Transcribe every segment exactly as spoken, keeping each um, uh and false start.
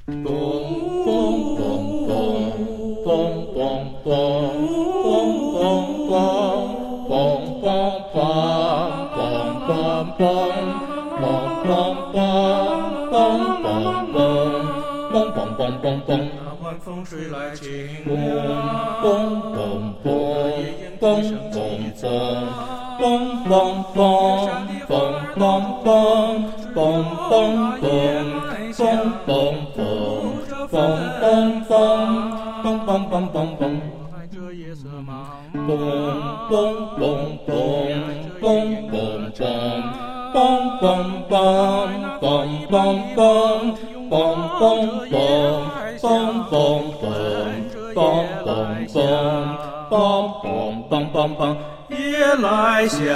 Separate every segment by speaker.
Speaker 1: 嘣嘣嘣嘣嘣嘣嘣嘣嘣嘣嘣嘣嘣嘣嘣嘣嘣嘣，
Speaker 2: 那晚风吹来清
Speaker 1: 嘣嘣嘣嘣嘣嘣嘣，嘣嘣嘣嘣嘣嘣嘣嘣嘣，嘣嘣嘣嘣嘣嘣嘣嘣嘣嘣。
Speaker 2: 这夜色茫
Speaker 1: 嘣嘣嘣嘣嘣嘣嘣，嘣嘣嘣嘣嘣嘣嘣嘣嘣嘣嘣嘣嘣嘣嘣嘣。夜来香，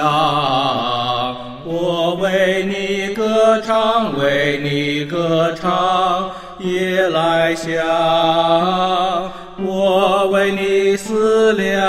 Speaker 1: 我为你歌唱，为你歌唱。夜来香，我为你思量。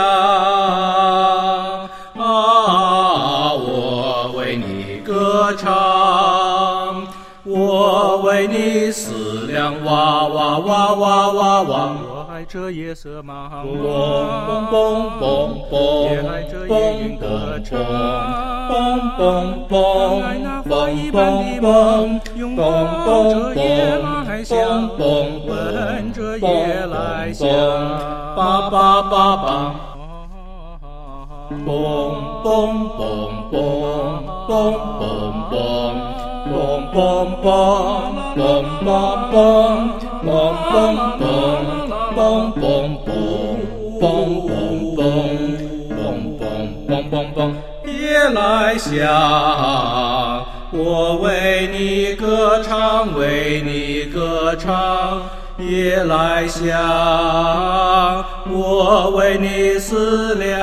Speaker 1: 啊，我为你歌唱，我为你思量。哇哇哇哇哇哇！
Speaker 2: 这夜色茫
Speaker 1: 嘣嘣嘣嘣嘣，
Speaker 2: 还这夜云歌唱，
Speaker 1: 嘣嘣嘣
Speaker 2: 那
Speaker 1: 嘣
Speaker 2: 花一般的梦，拥抱着夜来香，闻着夜来香，
Speaker 1: 叭叭叭叭，嘣嘣嘣嘣嘣嘣嘣。嘣嘣嘣嘣嘣嘣嘣嘣嘣嘣嘣嘣嘣嘣嘣嘣。夜来香，我为你歌唱，为你歌唱。夜来香，我为你思量。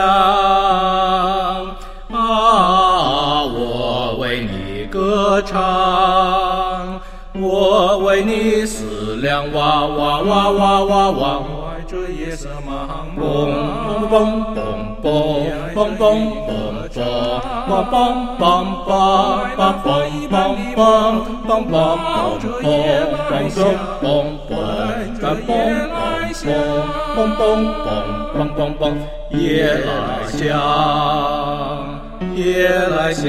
Speaker 1: 啊，我为你歌唱，我为你思量。哇哇哇哇哇哇！
Speaker 2: 这夜色茫
Speaker 1: 嘣嘣嘣嘣嘣嘣嘣嘣嘣嘣嘣嘣嘣嘣嘣嘣嘣
Speaker 2: 这夜来香，
Speaker 1: 嘣嘣嘣嘣嘣嘣，夜来香，夜来香，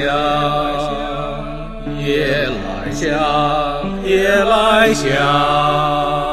Speaker 1: 夜来香，夜来香。